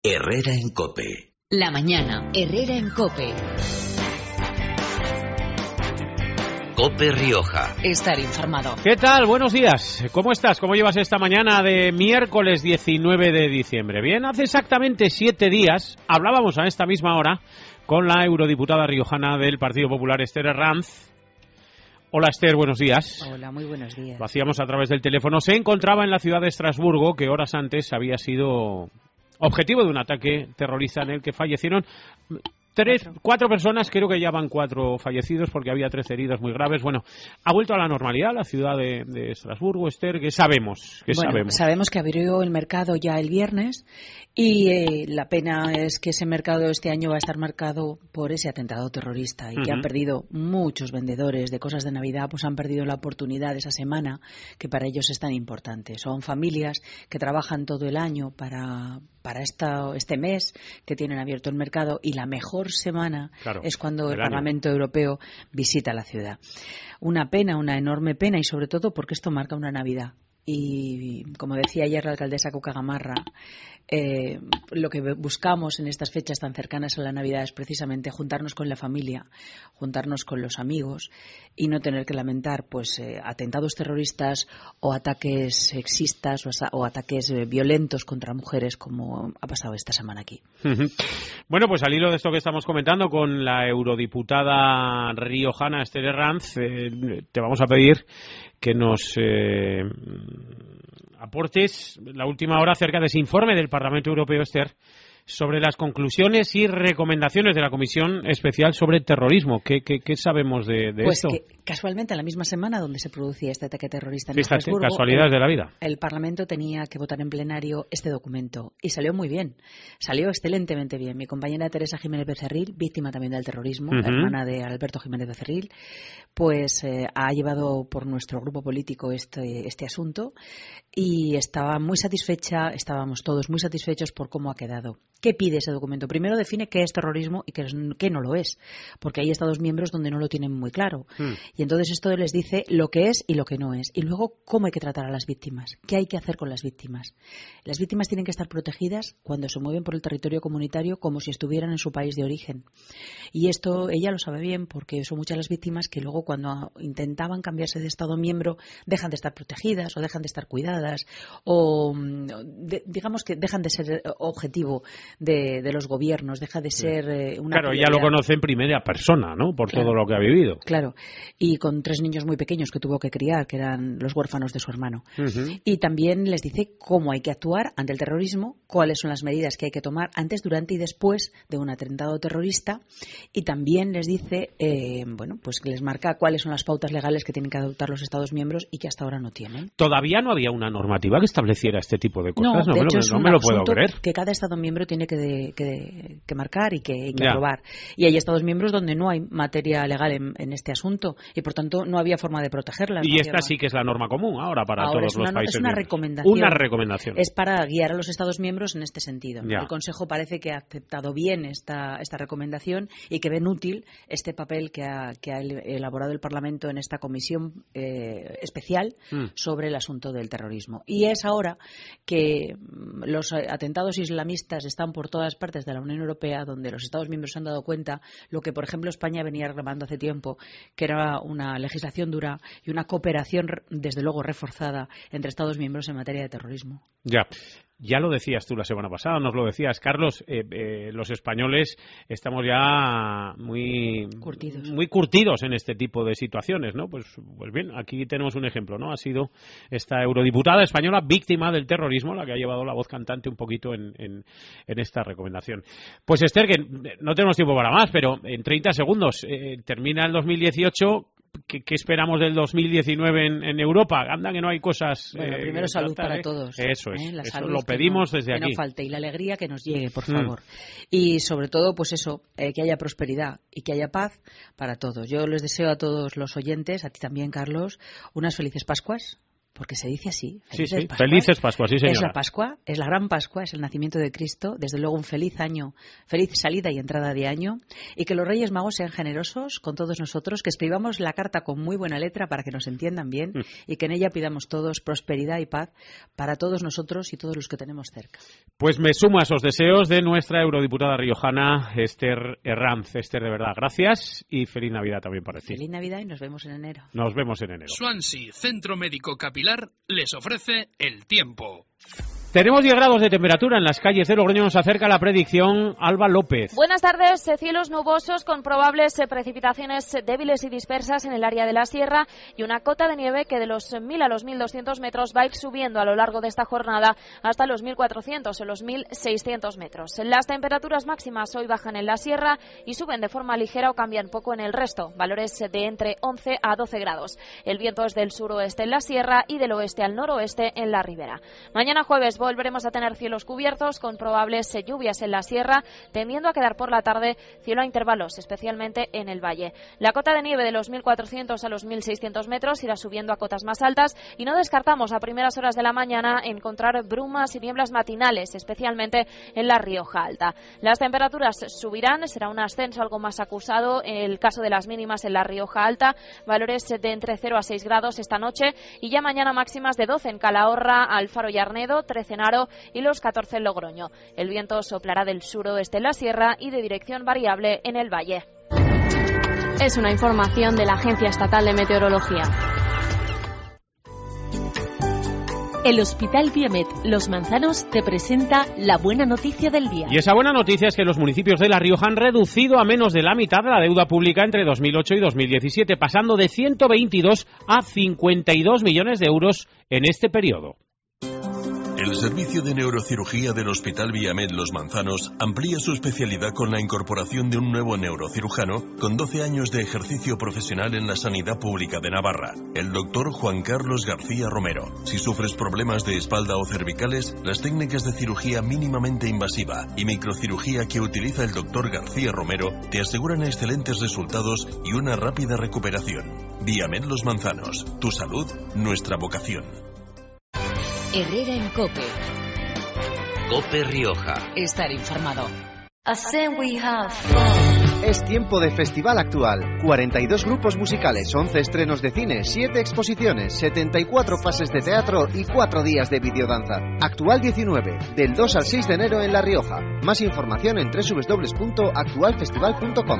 Herrera en COPE. La mañana, Herrera en COPE. COPE Rioja. Estar informado. ¿Qué tal? Buenos días. ¿Cómo estás? ¿Cómo llevas esta mañana de miércoles 19 de diciembre? Bien, hace exactamente 7 días hablábamos a esta misma hora con la eurodiputada riojana del Partido Popular, Esther Herranz. Hola Esther, buenos días. Hola, muy buenos días. Lo hacíamos a través del teléfono. Se encontraba en la ciudad de Estrasburgo, que horas antes había sido objetivo de un ataque terrorista en el que fallecieron 4 personas, creo que ya van 4 fallecidos porque había 13 heridos muy graves. Bueno, ha vuelto a la normalidad la ciudad de Estrasburgo, Esther. ¿Qué sabemos? Sabemos que abrió el mercado ya el viernes y la pena es que ese mercado este año va a estar marcado por ese atentado terrorista y que han perdido muchos vendedores de cosas de Navidad, pues han perdido la oportunidad de esa semana que para ellos es tan importante. Son familias que trabajan todo el año para este mes que tienen abierto el mercado y la mejor semana es cuando el Parlamento Europeo visita la ciudad. Una pena, una enorme pena y sobre todo porque esto marca una Navidad. Y como decía ayer la alcaldesa Cuca Gamarra, lo que buscamos en estas fechas tan cercanas a la Navidad es precisamente juntarnos con la familia, juntarnos con los amigos y no tener que lamentar atentados terroristas o ataques sexistas o ataques violentos contra mujeres como ha pasado esta semana aquí. Bueno, pues al hilo de esto que estamos comentando con la eurodiputada riojana Esther Herranz, te vamos a pedir que nos aportes la última hora acerca de ese informe del Parlamento Europeo, Esther, sobre las conclusiones y recomendaciones de la Comisión Especial sobre Terrorismo. ¿Qué sabemos de esto? Pues que casualmente, en la misma semana donde se producía este ataque terrorista en Estrasburgo, casualidades de la vida. El Parlamento tenía que votar en plenario este documento y salió muy bien, salió excelentemente bien. Mi compañera Teresa Jiménez Becerril, víctima también del terrorismo, hermana de Alberto Jiménez Becerril, pues ha llevado por nuestro grupo político este asunto y estaba muy satisfecha, estábamos todos muy satisfechos por cómo ha quedado. ¿Qué pide ese documento? Primero define qué es terrorismo y qué no lo es, porque hay Estados miembros donde no lo tienen muy claro. Y entonces esto les dice lo que es y lo que no es. Y luego, cómo hay que tratar a las víctimas, qué hay que hacer con las víctimas. Las víctimas tienen que estar protegidas cuando se mueven por el territorio comunitario como si estuvieran en su país de origen. Y esto ella lo sabe bien porque son muchas las víctimas que luego cuando intentaban cambiarse de Estado miembro dejan de estar protegidas o dejan de estar cuidadas o digamos que dejan de ser objetivo de los gobiernos, deja de ser una Claro, prioridad. ya lo conoce en primera persona, ¿no? Por todo lo que ha vivido. Claro, y con 3 niños muy pequeños que tuvo que criar, que eran los huérfanos de su hermano. Y también les dice cómo hay que actuar ante el terrorismo, cuáles son las medidas que hay que tomar antes, durante y después de un atentado terrorista. Y también les dice, pues que les marca cuáles son las pautas legales que tienen que adoptar los Estados miembros y que hasta ahora no tienen. Todavía no había una normativa que estableciera este tipo de cosas. No, de hecho, no me lo puedo creer. Que cada Estado miembro tiene que marcar y que aprobar. Y hay Estados miembros donde no hay materia legal en este asunto y por tanto no había forma de protegerlas. Y esta sí que es la norma común ahora para todos los países. Es una miembros. recomendación. Una recomendación. Es para guiar a los Estados miembros en este sentido. Ya. El Consejo parece que ha aceptado bien esta recomendación y que ven útil este papel que ha elaborado el Parlamento en esta comisión especial sobre el asunto del terrorismo. Y es ahora que los atentados islamistas están por todas partes de la Unión Europea, donde los Estados miembros se han dado cuenta lo que, por ejemplo, España venía reclamando hace tiempo, que era una legislación dura y una cooperación, desde luego, reforzada entre Estados miembros en materia de terrorismo. Ya lo decías tú la semana pasada, nos lo decías, Carlos, los españoles estamos ya muy curtidos en este tipo de situaciones, ¿no? Pues bien, aquí tenemos un ejemplo, ¿no? Ha sido esta eurodiputada española víctima del terrorismo la que ha llevado la voz cantante un poquito en esta recomendación. Pues Esther, que no tenemos tiempo para más, pero en 30 segundos termina el 2018. ¿Qué esperamos del 2019 en Europa? Anda, que no hay cosas... Bueno, primero salud para todos. Eso es, La eso salud lo pedimos desde aquí. Que no falte y la alegría que nos llegue, por favor. Y sobre todo, pues eso, que haya prosperidad y que haya paz para todos. Yo les deseo a todos los oyentes, a ti también, Carlos, unas felices Pascuas. porque se dice así. Felices Pascuas. Felices Pascuas, sí, señora. Es la Pascua, es la gran Pascua, es el nacimiento de Cristo. Desde luego un feliz año, feliz salida y entrada de año. Y que los Reyes Magos sean generosos con todos nosotros, que escribamos la carta con muy buena letra para que nos entiendan bien y que en ella pidamos todos prosperidad y paz para todos nosotros y todos los que tenemos cerca. Pues me sumo a esos deseos de nuestra eurodiputada riojana, Esther Herranz. Esther, de verdad, gracias y feliz Navidad también para ti. Feliz Navidad y nos vemos en enero. Nos vemos en enero. Swansea Centro Médico Capilar les ofrece el tiempo. Tenemos 10 grados de temperatura en las calles de Logroño. Nos acerca la predicción Alba López. Buenas tardes. Cielos nubosos con probables precipitaciones débiles y dispersas en el área de la sierra y una cota de nieve que de los 1.000 a los 1.200 metros va a ir subiendo a lo largo de esta jornada hasta los 1.400 o los 1.600 metros. Las temperaturas máximas hoy bajan en la sierra y suben de forma ligera o cambian poco en el resto, valores de entre 11 a 12 grados. El viento es del suroeste en la sierra y del oeste al noroeste en la ribera. Mañana jueves volveremos a tener cielos cubiertos con probables lluvias en la sierra, tendiendo a quedar por la tarde cielo a intervalos, especialmente en el valle. La cota de nieve de los 1.400 a los 1.600 metros irá subiendo a cotas más altas y no descartamos a primeras horas de la mañana encontrar brumas y nieblas matinales, especialmente en la Rioja Alta. Las temperaturas subirán, será un ascenso algo más acusado en el caso de las mínimas en la Rioja Alta, valores de entre 0 a 6 grados esta noche y ya mañana máximas de 12 en Calahorra, Alfaro y Arnedo, 13 en Aro y los 14 en Logroño. El viento soplará del suroeste en la sierra y de dirección variable en el valle. Es una información de la Agencia Estatal de Meteorología. El Hospital Viamed Los Manzanos te presenta la buena noticia del día. Y esa buena noticia es que los municipios de La Rioja han reducido a menos de la mitad la deuda pública entre 2008 y 2017, pasando de 122 a 52 millones de euros en este periodo. El servicio de neurocirugía del Hospital Viamed Los Manzanos amplía su especialidad con la incorporación de un nuevo neurocirujano con 12 años de ejercicio profesional en la sanidad pública de Navarra, el doctor Juan Carlos García Romero. Si sufres problemas de espalda o cervicales, las técnicas de cirugía mínimamente invasiva y microcirugía que utiliza el doctor García Romero te aseguran excelentes resultados y una rápida recuperación. Viamed Los Manzanos, tu salud, nuestra vocación. Herrera en COPE. COPE Rioja. Estar informado. Es tiempo de festival actual. 42 grupos musicales, 11 estrenos de cine, 7 exposiciones, 74 fases de teatro y 4 días de videodanza. Actual 19, del 2 al 6 de enero en La Rioja. Más información en www.actualfestival.com.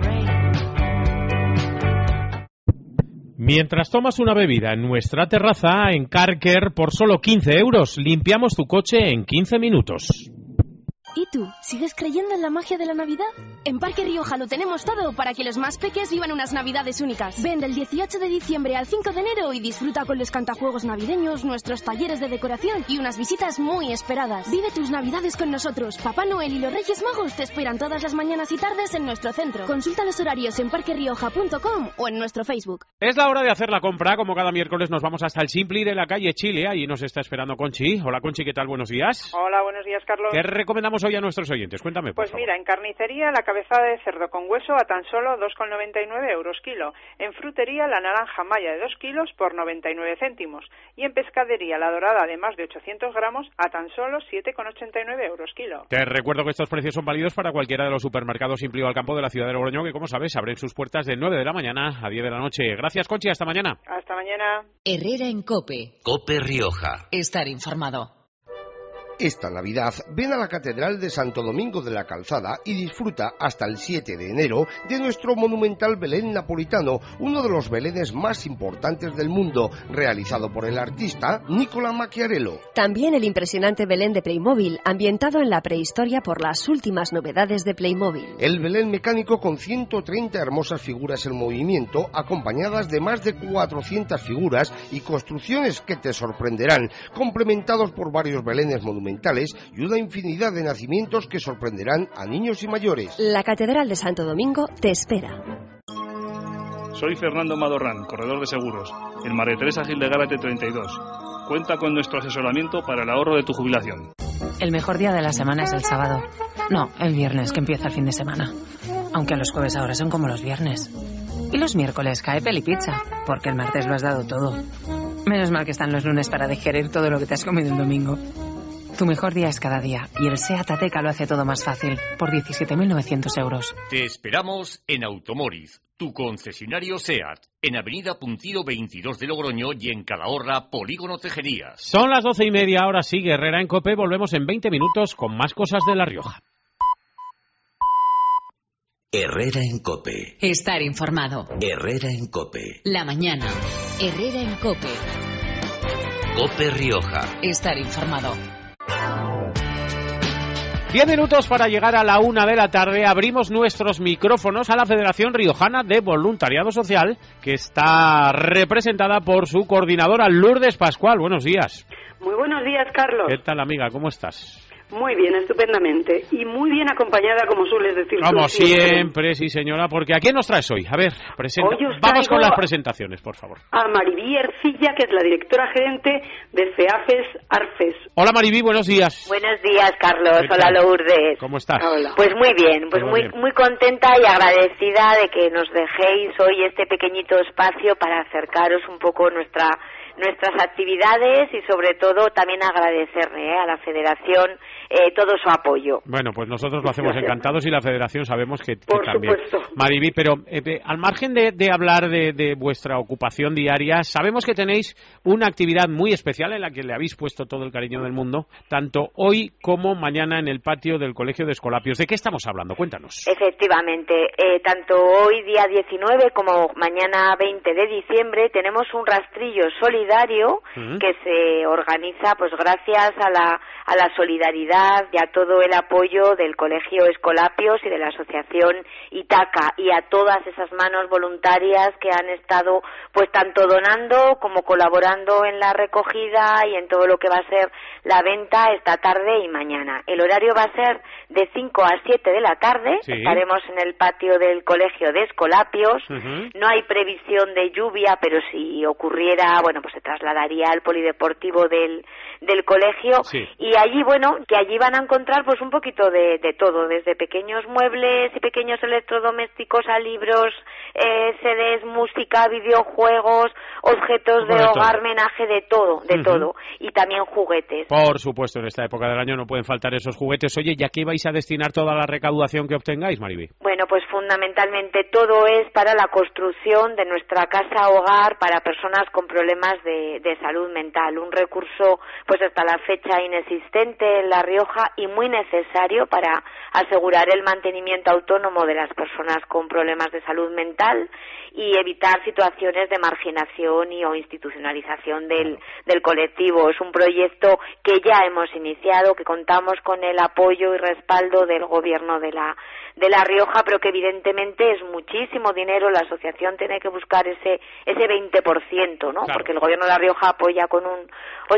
Mientras tomas una bebida en nuestra terraza, en Carker, por solo 15 euros, limpiamos tu coche en 15 minutos. ¿Y tú? ¿Sigues creyendo en la magia de la Navidad? En Parque Rioja lo tenemos todo para que los más peques vivan unas Navidades únicas. Ven del 18 de diciembre al 5 de enero y disfruta con los cantajuegos navideños, nuestros talleres de decoración y unas visitas muy esperadas. Vive tus Navidades con nosotros. Papá Noel y los Reyes Magos te esperan todas las mañanas y tardes en nuestro centro. Consulta los horarios en parquerioja.com o en nuestro Facebook. Es la hora de hacer la compra. Como cada miércoles nos vamos hasta el Simpli de la calle Chile. Allí nos está esperando Conchi. Hola Conchi, ¿qué tal? Buenos días. Hola, buenos días, Carlos. ¿Qué recomendamos hoy a nuestros oyentes? Cuéntame, por favor. Mira, en carnicería la cabezada de cerdo con hueso a tan solo 2,99 euros kilo. En frutería la naranja maya de 2 kilos por 99 céntimos. Y en pescadería la dorada de más de 800 gramos a tan solo 7,89 euros kilo. Te recuerdo que estos precios son válidos para cualquiera de los supermercados Simpli al Campo de la ciudad de Logroño, que como sabes abren sus puertas de 9 de la mañana a 10 de la noche. Gracias, Conchi, hasta mañana. Hasta mañana. Herrera en COPE. COPE Rioja. Estar informado. Esta Navidad ven a la Catedral de Santo Domingo de la Calzada y disfruta hasta el 7 de enero de nuestro monumental Belén napolitano, uno de los belenes más importantes del mundo, realizado por el artista Nicola Macchiarello. También el impresionante Belén de Playmobil, ambientado en la prehistoria por las últimas novedades de Playmobil. El Belén mecánico con 130 hermosas figuras en movimiento, acompañadas de más de 400 figuras y construcciones que te sorprenderán, complementados por varios belenes monumentales y una infinidad de nacimientos que sorprenderán a niños y mayores. La Catedral de Santo Domingo te espera. Soy Fernando Madorrán, corredor de seguros. En María Teresa Gil de Gárate 32. Cuenta con nuestro asesoramiento para el ahorro de tu jubilación. El mejor día de la semana es el sábado. No, el viernes, que empieza el fin de semana. Aunque los jueves ahora son como los viernes. Y los miércoles cae pelipizza, porque el martes lo has dado todo. Menos mal que están los lunes para digerir todo lo que te has comido el domingo. Tu mejor día es cada día y el SEAT Ateca lo hace todo más fácil, por 17.900 euros. Te esperamos en Automóriz, tu concesionario SEAT, en Avenida Puntiro 22 de Logroño y en Calahorra, Polígono Tejerías. Son las 12:30, ahora sigue Herrera en COPE, volvemos en 20 minutos con más cosas de La Rioja. Herrera en COPE. Estar informado. Herrera en COPE. La mañana. Herrera en COPE. COPE Rioja. Estar informado. 10 minutos para llegar a la 1 de la tarde. Abrimos nuestros micrófonos a la Federación Riojana de Voluntariado Social, que está representada por su coordinadora Lourdes Pascual. Buenos días. Muy buenos días, Carlos. ¿Qué tal, amiga? ¿Cómo estás? Muy bien, estupendamente. Y muy bien acompañada, como sueles decir. Como siempre, sí, señora. Porque ¿a quién nos traes hoy? A ver, vamos con las presentaciones, por favor. A Maribí Ercilla, que es la directora gerente de FEAFES ARFES. Hola, Maribí, buenos días. Buenos días, Carlos. Hola, Lourdes. ¿Cómo estás? Hola. Pues muy bien, pues muy contenta y agradecida de que nos dejéis hoy este pequeñito espacio para acercaros un poco nuestras actividades y sobre todo también agradecerle a la Federación todo su apoyo. Bueno, pues nosotros lo hacemos encantados y la Federación sabemos que también. Por supuesto. Maribí, pero al margen de hablar de vuestra ocupación diaria, sabemos que tenéis una actividad muy especial en la que le habéis puesto todo el cariño del mundo, tanto hoy como mañana en el patio del Colegio de Escolapios. ¿De qué estamos hablando? Cuéntanos. Efectivamente, tanto hoy día 19 como mañana 20 de diciembre tenemos un rastrillo solidario que se organiza pues gracias a la solidaridad y a todo el apoyo del Colegio Escolapios y de la Asociación Itaca y a todas esas manos voluntarias que han estado pues tanto donando como colaborando en la recogida y en todo lo que va a ser la venta esta tarde y mañana. El horario va a ser de 5 a 7 de la tarde, sí. Estaremos en el patio del Colegio de Escolapios, no hay previsión de lluvia, pero si ocurriera, bueno, pues se trasladaría al polideportivo del colegio, sí. Y allí, bueno, que allí van a encontrar pues un poquito de todo, desde pequeños muebles y pequeños electrodomésticos a libros, CDs, música, videojuegos, objetos de hogar, menaje, de todo, todo, y también juguetes. Por supuesto, en esta época del año no pueden faltar esos juguetes. Oye, ¿ya qué vais a destinar toda la recaudación que obtengáis, Maribí? Bueno, pues fundamentalmente todo es para la construcción de nuestra casa-hogar para personas con problemas de salud mental, un recurso pues hasta la fecha inexistente en La Rioja y muy necesario para asegurar el mantenimiento autónomo de las personas con problemas de salud mental y evitar situaciones de marginación o institucionalización del colectivo. Es un proyecto que ya hemos iniciado, que contamos con el apoyo y respaldo del Gobierno de La Rioja, pero que evidentemente es muchísimo dinero. La asociación tiene que buscar ese 20%, ¿no? Claro. Porque el Gobierno de La Rioja apoya con un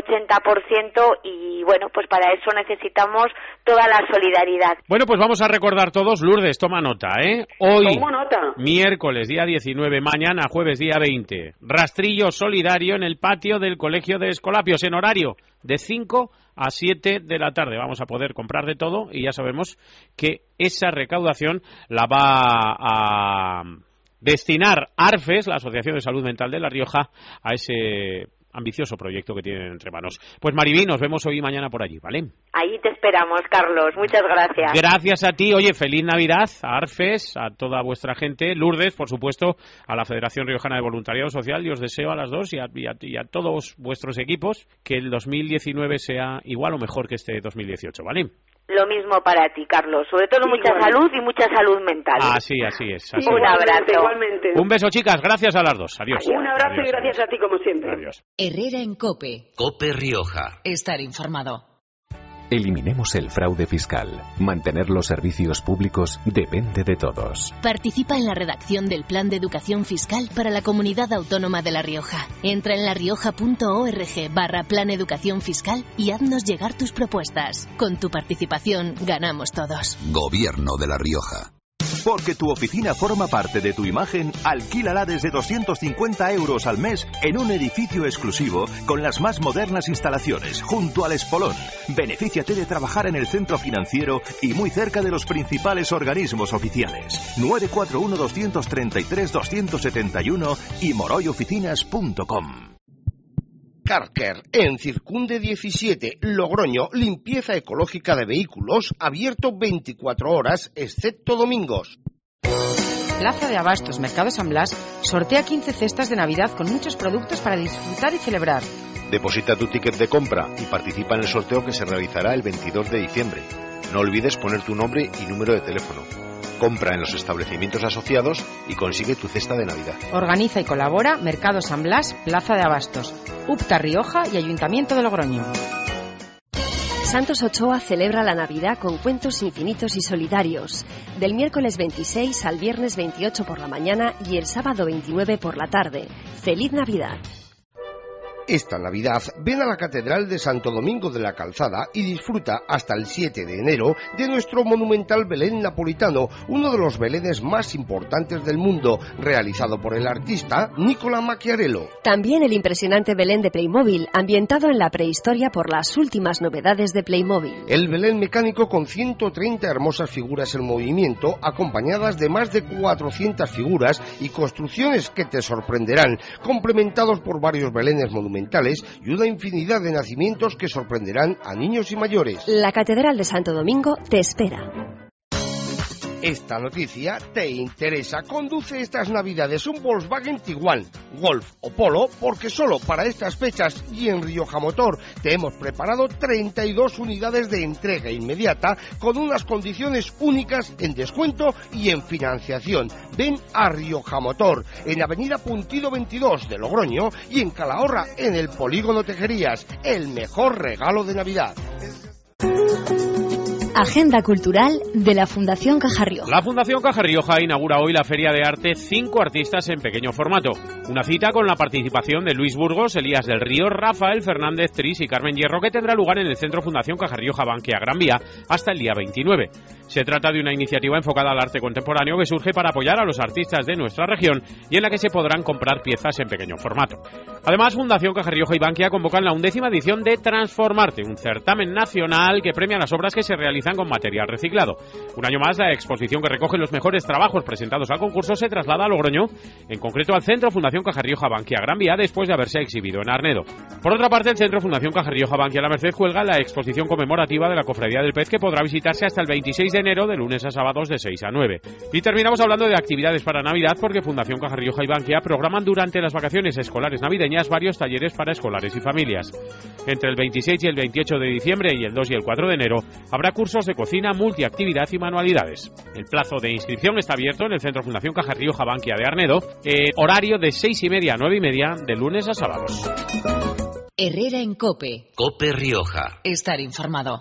80% y, bueno, pues para eso necesitamos toda la solidaridad. Bueno, pues vamos a recordar todos. Lourdes, toma nota, ¿eh? Hoy, ¿Tomo nota? Miércoles, día 19, mañana, jueves, día 20, rastrillo solidario en el patio del Colegio de Escolapios, en horario de 5 a 7 de la tarde. Vamos a poder comprar de todo y ya sabemos que esa recaudación la va a destinar ARFES, la Asociación de Salud Mental de La Rioja, a ese ambicioso proyecto que tienen entre manos. Pues Maribí, nos vemos hoy y mañana por allí, ¿vale? Ahí te esperamos, Carlos. Muchas gracias. Gracias a ti. Oye, feliz Navidad a ARFES, a toda vuestra gente. Lourdes, por supuesto, a la Federación Riojana de Voluntariado Social. Y os deseo a las dos y a todos vuestros equipos que el 2019 sea igual o mejor que este 2018, ¿vale? Lo mismo para ti, Carlos. Sobre todo mucha salud y mucha salud mental. Así es. Así un abrazo. Igualmente. Un beso, chicas. Gracias a las dos. Adiós. Un abrazo. Adiós, y gracias a ti, como siempre. Adiós. Herrera en COPE. COPE Rioja. Estar informado. Eliminemos el fraude fiscal. Mantener los servicios públicos depende de todos. Participa en la redacción del Plan de Educación Fiscal para la Comunidad Autónoma de La Rioja. Entra en larioja.org/Plan Educación Fiscal y haznos llegar tus propuestas. Con tu participación ganamos todos. Gobierno de La Rioja. Porque tu oficina forma parte de tu imagen, alquílala desde 250 € al mes en un edificio exclusivo con las más modernas instalaciones, junto al Espolón. Benefíciate de trabajar en el centro financiero y muy cerca de los principales organismos oficiales. 941-233-271 y moroyoficinas.com. Carker, en Circunde 17, Logroño, limpieza ecológica de vehículos, abierto 24 horas, excepto domingos. Plaza de Abastos, Mercado San Blas, sortea 15 cestas de Navidad con muchos productos para disfrutar y celebrar. Deposita tu ticket de compra y participa en el sorteo que se realizará el 22 de diciembre. No olvides poner tu nombre y número de teléfono. Compra en los establecimientos asociados y consigue tu cesta de Navidad. Organiza y colabora Mercado San Blas, Plaza de Abastos, UPTA Rioja y Ayuntamiento de Logroño. Santos Ochoa celebra la Navidad con cuentos infinitos y solidarios. Del miércoles 26 al viernes 28 por la mañana y el sábado 29 por la tarde. ¡Feliz Navidad! Esta Navidad ven a la Catedral de Santo Domingo de la Calzada y disfruta hasta el 7 de enero de nuestro monumental Belén napolitano, uno de los belenes más importantes del mundo, realizado por el artista Nicola Macchiarello. También el impresionante Belén de Playmobil, ambientado en la prehistoria por las últimas novedades de Playmobil. El Belén mecánico con 130 hermosas figuras en movimiento, acompañadas de más de 400 figuras y construcciones que te sorprenderán, complementados por varios belenes monumentales y una infinidad de nacimientos que sorprenderán a niños y mayores. La Catedral de Santo Domingo te espera. Esta noticia te interesa. Conduce estas Navidades un Volkswagen Tiguan, Golf o Polo, porque solo para estas fechas y en Rioja Motor te hemos preparado 32 unidades de entrega inmediata con unas condiciones únicas en descuento y en financiación. Ven a Rioja Motor, en Avenida Puntido 22 de Logroño y en Calahorra, en el Polígono Tejerías. El mejor regalo de Navidad. Agenda cultural de la Fundación Caja Rioja. La Fundación Caja Rioja inaugura hoy la Feria de Arte 5 artistas en pequeño formato. Una cita con la participación de Luis Burgos, Elías del Río, Rafael Fernández Tris y Carmen Hierro, que tendrá lugar en el Centro Fundación Caja Rioja Bankia Gran Vía hasta el día 29. Se trata de una iniciativa enfocada al arte contemporáneo que surge para apoyar a los artistas de nuestra región y en la que se podrán comprar piezas en pequeño formato. Además, Fundación Caja Rioja y Bankia convocan la 11ª edición de Transformarte, un certamen nacional que premia las obras que se realizan con material reciclado. Un año más, la exposición que recoge los mejores trabajos presentados al concurso se traslada a Logroño, en concreto al Centro Fundación Caja Rioja Bankia Gran Vía, después de haberse exhibido en Arnedo. Por otra parte, el Centro Fundación Caja Rioja Bankia La Merced cuelga la exposición conmemorativa de la Cofradía del Pez, que podrá visitarse hasta el 26 de enero, de lunes a sábados de 6 a 9. Y terminamos hablando de actividades para Navidad, porque Fundación Caja Rioja y Bankia programan durante las vacaciones escolares navideñas varios talleres para escolares y familias. Entre el 26 y el 28 de diciembre y el 2 y el 4 de enero habrá cursos de cocina, multiactividad y manualidades. El plazo de inscripción está abierto en el Centro Fundación Caja Rioja Bankia de Arnedo, horario de 6:30 a 9:30 de lunes a sábados. Herrera en COPE. COPE Rioja. Estar informado.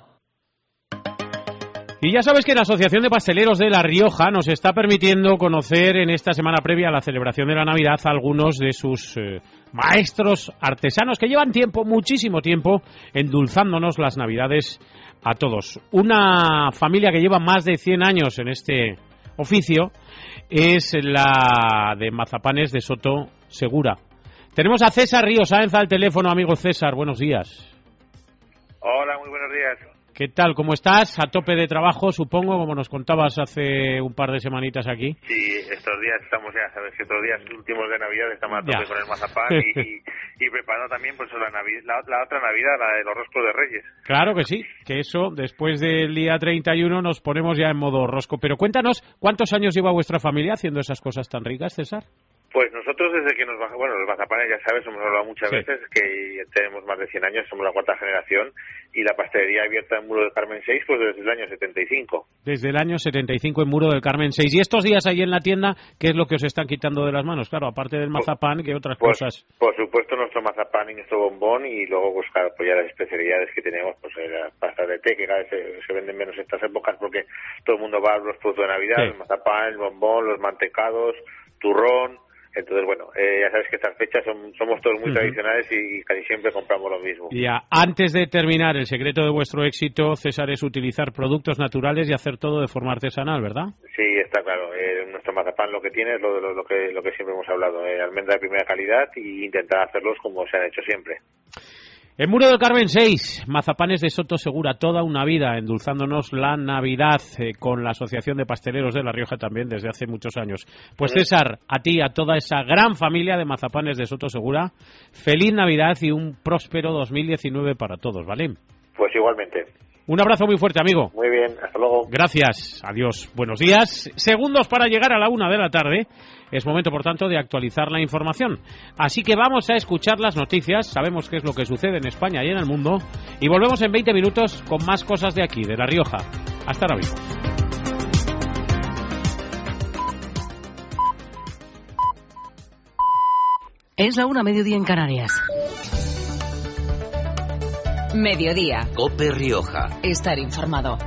Y ya sabes que la Asociación de Pasteleros de La Rioja nos está permitiendo conocer en esta semana previa a la celebración de la Navidad a algunos de sus maestros artesanos que llevan tiempo, muchísimo tiempo, endulzándonos las Navidades a todos. Una familia que lleva más de 100 años en este oficio es la de Mazapanes de Soto Segura. Tenemos a César Ríos Sáenz al teléfono. Amigo César, buenos días. Hola, muy buenos días. ¿Qué tal? ¿Cómo estás? A tope de trabajo, supongo, como nos contabas hace un par de semanitas aquí. Sí, estos días estamos, ya sabes que estos días últimos de Navidad estamos a tope con el mazapán y preparando también pues la otra Navidad, la de los roscos de Reyes. Claro que sí, que eso, después del día 31 nos ponemos ya en modo rosco. Pero cuéntanos, ¿cuántos años lleva vuestra familia haciendo esas cosas tan ricas, César? Pues nosotros desde que los mazapanes, ya sabes, hemos hablado muchas veces que tenemos más de 100 años, somos la 4ª generación, y la pastelería abierta en Muro del Carmen 6 pues desde el año 75. Desde el año 75 en Muro del Carmen 6. Y estos días ahí en la tienda, ¿qué es lo que os están quitando de las manos? Claro, aparte del mazapán, ¿qué otras cosas? Por supuesto nuestro mazapán y nuestro bombón, y luego buscar pues ya las especialidades que tenemos, pues las pastas de té, que cada vez se venden menos estas épocas porque todo el mundo va a los productos de Navidad, el mazapán, el bombón, los mantecados, turrón. Entonces, bueno, ya sabes que estas fechas somos todos muy tradicionales y casi siempre compramos lo mismo. Ya, antes de terminar, el secreto de vuestro éxito, César, es utilizar productos naturales y hacer todo de forma artesanal, ¿verdad? Sí, está claro. Nuestro mazapán lo que tiene es lo que siempre hemos hablado, almendra de primera calidad, y intentar hacerlos como se han hecho siempre. En Muro del Carmen 6, mazapanes de Soto Segura, toda una vida endulzándonos la Navidad con la Asociación de Pasteleros de La Rioja también desde hace muchos años. Pues César, a ti, a toda esa gran familia de mazapanes de Soto Segura, feliz Navidad y un próspero 2019 para todos, ¿vale? Pues igualmente. Un abrazo muy fuerte, amigo. Muy bien, hasta luego. Gracias, adiós, buenos días. Segundos para llegar a la 1 de la tarde. Es momento, por tanto, de actualizar la información. Así que vamos a escuchar las noticias, sabemos qué es lo que sucede en España y en el mundo, y volvemos en 20 minutos con más cosas de aquí, de La Rioja. Hasta ahora mismo. Es la 1, mediodía en Canarias. Mediodía. COPE Rioja. Estar informado.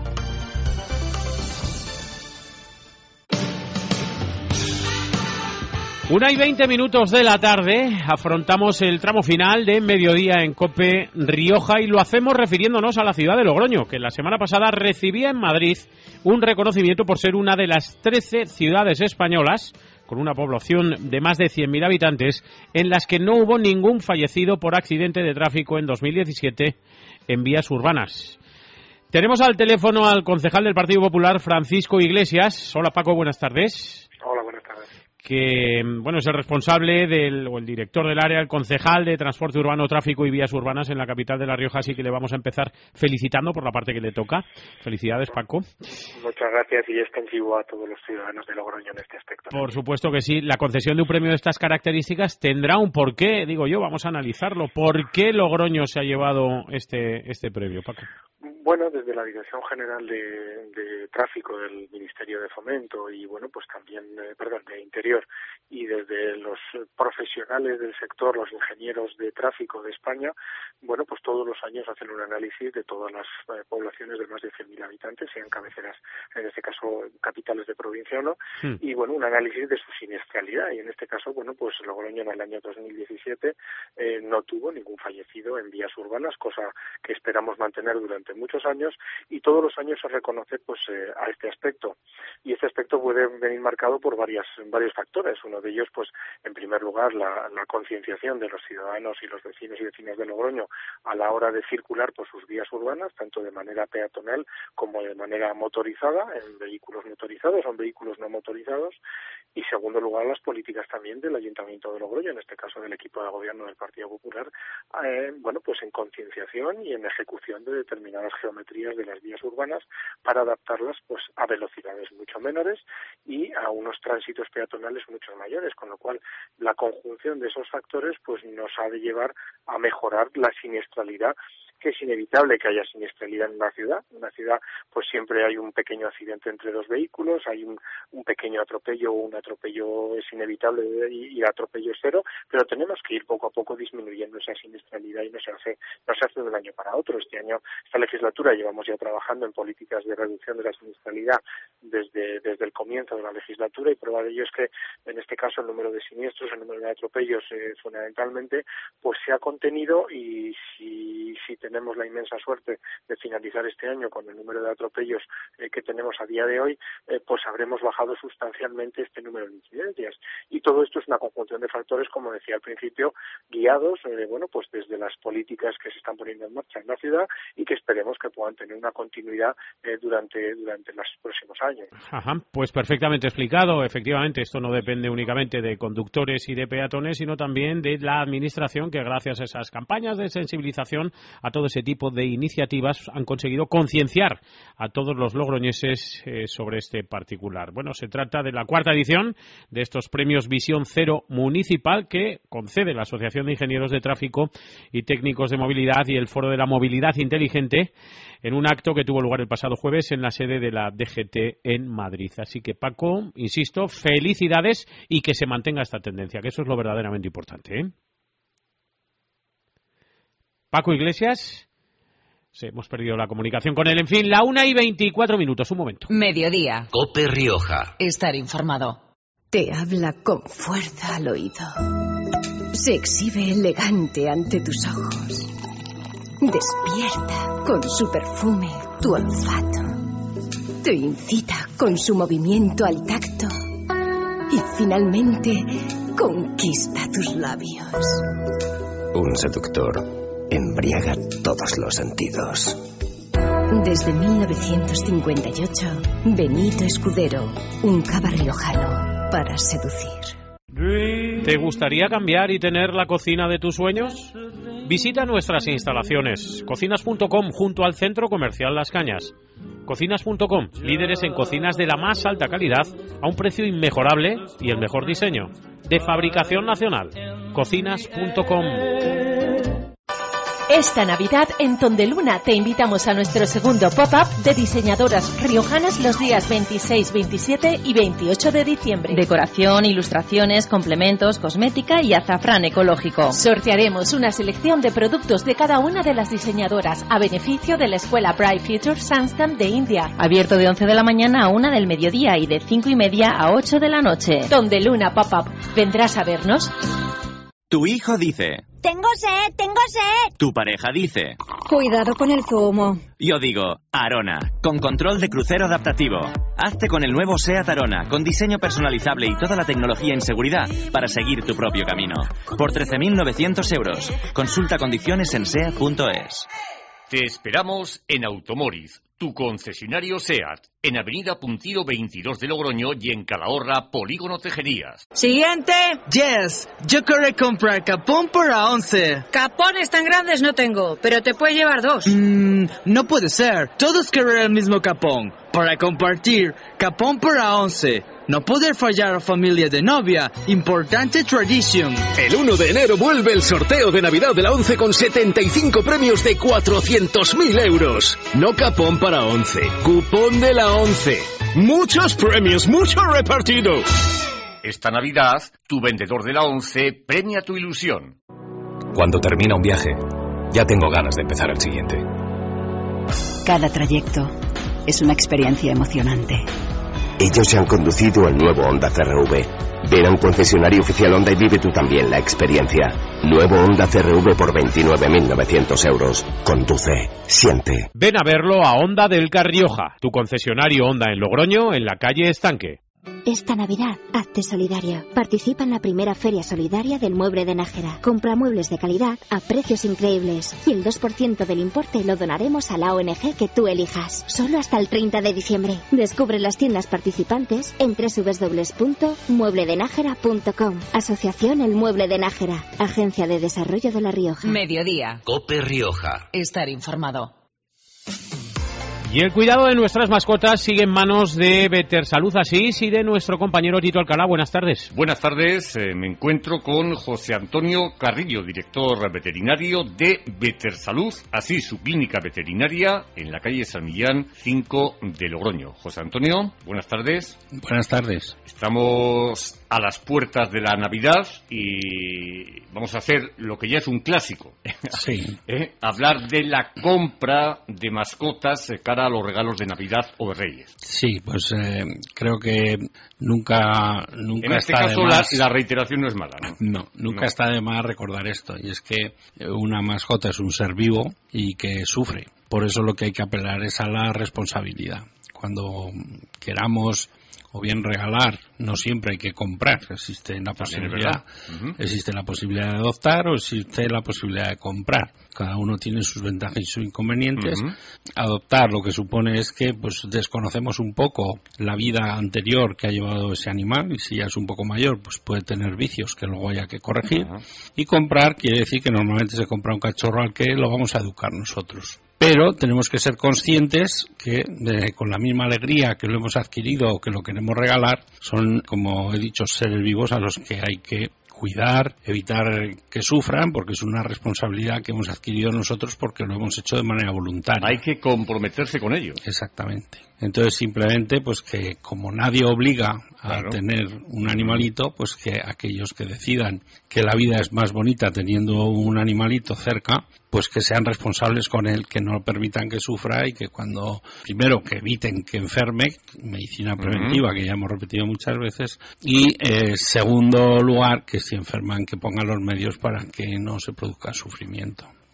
Una y 20 minutos de la tarde, afrontamos el tramo final de Mediodía en COPE Rioja y lo hacemos refiriéndonos a la ciudad de Logroño, que la semana pasada recibía en Madrid un reconocimiento por ser una de las 13 ciudades españolas con una población de más de 100.000 habitantes en las que no hubo ningún fallecido por accidente de tráfico en 2017 en vías urbanas. Tenemos al teléfono al concejal del Partido Popular, Francisco Iglesias. Hola, Paco, buenas tardes. Hola, buenas tardes. Que, bueno, es el responsable o el director del área, el concejal de Transporte Urbano, Tráfico y Vías Urbanas en la capital de La Rioja, así que le vamos a empezar felicitando por la parte que le toca. Felicidades, Paco. Muchas gracias y extensivo a todos los ciudadanos de Logroño en este aspecto. Por supuesto que sí. La concesión de un premio de estas características tendrá un porqué, digo yo, vamos a analizarlo. ¿Por qué Logroño se ha llevado este premio, Paco? Bueno, desde la Dirección General de Tráfico del Ministerio de Fomento y, bueno, pues también, de Interior, y desde los profesionales del sector, los ingenieros de tráfico de España, bueno, pues todos los años hacen un análisis de todas las poblaciones de más de 100.000 habitantes, sean cabeceras, en este caso capitales de provincia o no, y, bueno, un análisis de su siniestralidad. Y en este caso, bueno, pues Logroño en el año 2017 no tuvo ningún fallecido en vías urbanas, cosa que esperamos mantener durante muchos años, y todos los años se reconoce pues a este aspecto, y este aspecto puede venir marcado por varios factores. Uno de ellos, pues en primer lugar, la concienciación de los ciudadanos y los vecinos y vecinas de Logroño a la hora de circular por sus vías urbanas, tanto de manera peatonal como de manera motorizada, en vehículos motorizados o en vehículos no motorizados, y segundo lugar, las políticas también del Ayuntamiento de Logroño, en este caso del equipo de gobierno del Partido Popular, bueno, pues en concienciación y en ejecución de determinadas geometrías de las vías urbanas para adaptarlas pues a velocidades mucho menores y a unos tránsitos peatonales mucho mayores, con lo cual la conjunción de esos factores pues nos ha de llevar a mejorar la siniestralidad, que es inevitable que haya siniestralidad en una ciudad. En una ciudad pues siempre hay un pequeño accidente entre dos vehículos, hay un pequeño atropello, o un atropello es inevitable y atropello es cero, pero tenemos que ir poco a poco disminuyendo esa siniestralidad y no se hace de un año para otro. Esta legislatura llevamos ya trabajando en políticas de reducción de la siniestralidad desde el comienzo de la legislatura, y prueba de ello es que en este caso el número de siniestros, el número de atropellos fundamentalmente pues se ha contenido, y si tenemos la inmensa suerte de finalizar este año con el número de atropellos que tenemos a día de hoy, pues habremos bajado sustancialmente este número de incidencias. Y todo esto es una conjunción de factores, como decía al principio, guiados, bueno, pues desde las políticas que se están poniendo en marcha en la ciudad y que esperemos que puedan tener una continuidad durante los próximos años. Ajá, pues perfectamente explicado. Efectivamente, esto no depende únicamente de conductores y de peatones, sino también de la administración, que gracias a esas campañas de sensibilización, a todo ese tipo de iniciativas, han conseguido concienciar a todos los logroñeses sobre este particular. Bueno, se trata de la 4ª edición de estos premios Visión Cero Municipal que concede la Asociación de Ingenieros de Tráfico y Técnicos de Movilidad y el Foro de la Movilidad Inteligente, en un acto que tuvo lugar el pasado jueves en la sede de la DGT en Madrid. Así que, Paco, insisto, felicidades y que se mantenga esta tendencia, que eso es lo verdaderamente importante, ¿eh? Paco Iglesias, hemos perdido la comunicación con él. En fin, la 1 y 24 minutos, un momento. Mediodía. COPE Rioja. Estar informado. Te habla con fuerza al oído. Se exhibe elegante ante tus ojos. Despierta con su perfume tu olfato. Te incita con su movimiento al tacto. Y finalmente conquista tus labios. Un seductor embriaga todos los sentidos. Desde 1958, Benito Escudero, un cava riojano para seducir. ¿Te gustaría cambiar y tener la cocina de tus sueños? Visita nuestras instalaciones, cocinas.com, junto al Centro Comercial Las Cañas. Cocinas.com, líderes en cocinas de la más alta calidad a un precio inmejorable y el mejor diseño. De fabricación nacional. Cocinas.com. Esta Navidad en Tondeluna te invitamos a nuestro segundo pop-up de diseñadoras riojanas los días 26, 27 y 28 de diciembre. Decoración, ilustraciones, complementos, cosmética y azafrán ecológico. Sortearemos una selección de productos de cada una de las diseñadoras a beneficio de la Escuela Bright Future Sanskam de India. Abierto de 11 de la mañana a 1 del mediodía y de 5:30 a 8 de la noche. Tondeluna Pop-up. ¿Vendrás a vernos? Tu hijo dice: ¡Tengo sed, tengo sed! Tu pareja dice: Cuidado con el zumo. Yo digo: Arona, con control de crucero adaptativo. Hazte con el nuevo SEAT Arona, con diseño personalizable y toda la tecnología en seguridad para seguir tu propio camino. Por 13.900 euros. Consulta condiciones en SEAT.es. Te esperamos en Automóriz, tu concesionario SEAT, en Avenida Puntido 22 de Logroño y en Calahorra, Polígono Tejerías. Siguiente. Yes, yo quiero comprar capón por a 11. Capones tan grandes no tengo, pero te puedes llevar 2. No puede ser. Todos quieren el mismo capón. Para compartir, capón por a 11. No poder fallar a familia de novia. Importante tradición. El 1 de enero vuelve el sorteo de Navidad de la 11 con 75 premios de 400.000 euros. No capón para 11, cupón de la 11. Muchos premios, mucho repartido. Esta Navidad, tu vendedor de la 11 premia tu ilusión. Cuando termina un viaje, ya tengo ganas de empezar el siguiente. Cada trayecto es una experiencia emocionante. Ellos se han conducido el nuevo Honda CR-V. Ven a un concesionario oficial Honda y vive tú también la experiencia. Nuevo Honda CR-V por 29.900 euros. Conduce, siente. Ven a verlo a Honda del Carrioja, tu concesionario Honda en Logroño, en la calle Estanque. Esta Navidad, hazte solidario. Participa en la primera feria solidaria del mueble de Nájera. Compra muebles de calidad a precios increíbles y el 2% del importe lo donaremos a la ONG que tú elijas. Solo hasta el 30 de diciembre. Descubre las tiendas participantes en www.muebledenajera.com. Asociación El Mueble de Nájera. Agencia de Desarrollo de La Rioja. Mediodía. COPE Rioja. Estar informado. Y el cuidado de nuestras mascotas sigue en manos de Vetersalud Asís y de nuestro compañero Tito Alcalá. Buenas tardes. Buenas tardes. Me encuentro con José Antonio Carrillo, director veterinario de Vetersalud Asís, su clínica veterinaria en la calle San Millán 5 de Logroño. José Antonio, buenas tardes. Buenas tardes. Estamos a las puertas de la Navidad y vamos a hacer lo que ya es un clásico. Sí. Hablar de la compra de mascotas cara a los regalos de Navidad o de Reyes. Sí, pues creo que nunca en este está caso de más... la reiteración no es mala, ¿no? Nunca está de más recordar esto, y es que una mascota es un ser vivo y que sufre. Por eso lo que hay que apelar es a la responsabilidad. Cuando queramos o bien regalar, no siempre hay que comprar. Existe la posibilidad de adoptar o existe la posibilidad de comprar. Cada uno tiene sus ventajas y sus inconvenientes. Adoptar lo que supone es que pues desconocemos un poco la vida anterior que ha llevado ese animal, y si ya es un poco mayor pues puede tener vicios que luego haya que corregir. Y comprar quiere decir que normalmente se compra un cachorro al que lo vamos a educar nosotros. Pero tenemos que ser conscientes que con la misma alegría que lo hemos adquirido o que lo queremos regalar, son, como he dicho, seres vivos a los que hay que cuidar, evitar que sufran, porque es una responsabilidad que hemos adquirido nosotros porque lo hemos hecho de manera voluntaria. Hay que comprometerse con ellos. Exactamente. Entonces, simplemente, pues que como nadie obliga a tener un animalito, pues que aquellos que decidan que la vida es más bonita teniendo un animalito cerca, pues que sean responsables con él, que no permitan que sufra y que cuando, primero, que eviten que enferme, medicina preventiva, que ya hemos repetido muchas veces, y segundo lugar, que si enferman, que pongan los medios para que no se produzca sufrimiento.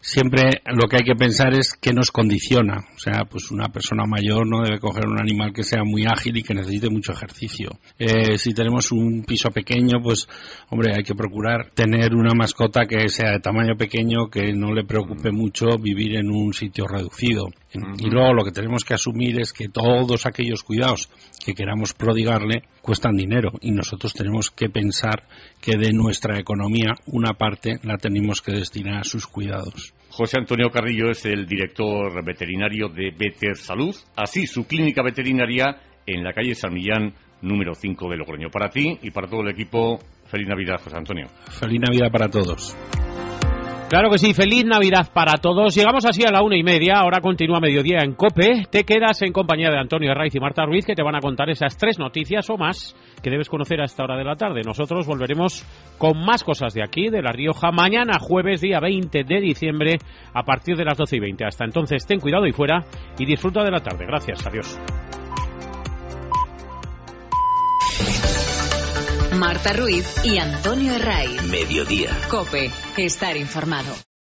siempre lo que hay que pensar es qué nos condiciona. O sea, pues una persona mayor no debe coger un animal que sea muy ágil y que necesite mucho ejercicio. Si tenemos un piso pequeño, pues, hombre, hay que procurar tener una mascota que sea de tamaño pequeño, que no le preocupe mucho vivir en un sitio reducido. Y luego lo que tenemos que asumir es que todos aquellos cuidados que queramos prodigarle cuestan dinero, y nosotros tenemos que pensar que de nuestra economía una parte la tenemos que destinar a sus cuidados. José Antonio Carrillo es el director veterinario de Vetersalud, así su clínica veterinaria en la calle San Millán número 5 de Logroño. Para ti y para todo el equipo, feliz Navidad, José Antonio. Feliz Navidad para todos. Claro que sí, feliz Navidad para todos. Llegamos así a la 1:30, ahora continúa Mediodía en COPE. Te quedas en compañía de Antonio Herraiz y Marta Ruiz, que te van a contar esas 3 noticias o más que debes conocer a esta hora de la tarde. Nosotros volveremos con más cosas de aquí, de La Rioja, mañana jueves, día 20 de diciembre, a partir de las 12:20. Hasta entonces, ten cuidado y fuera, y disfruta de la tarde. Gracias, adiós. Marta Ruiz y Antonio Herraiz. Mediodía. COPE. Estar informado.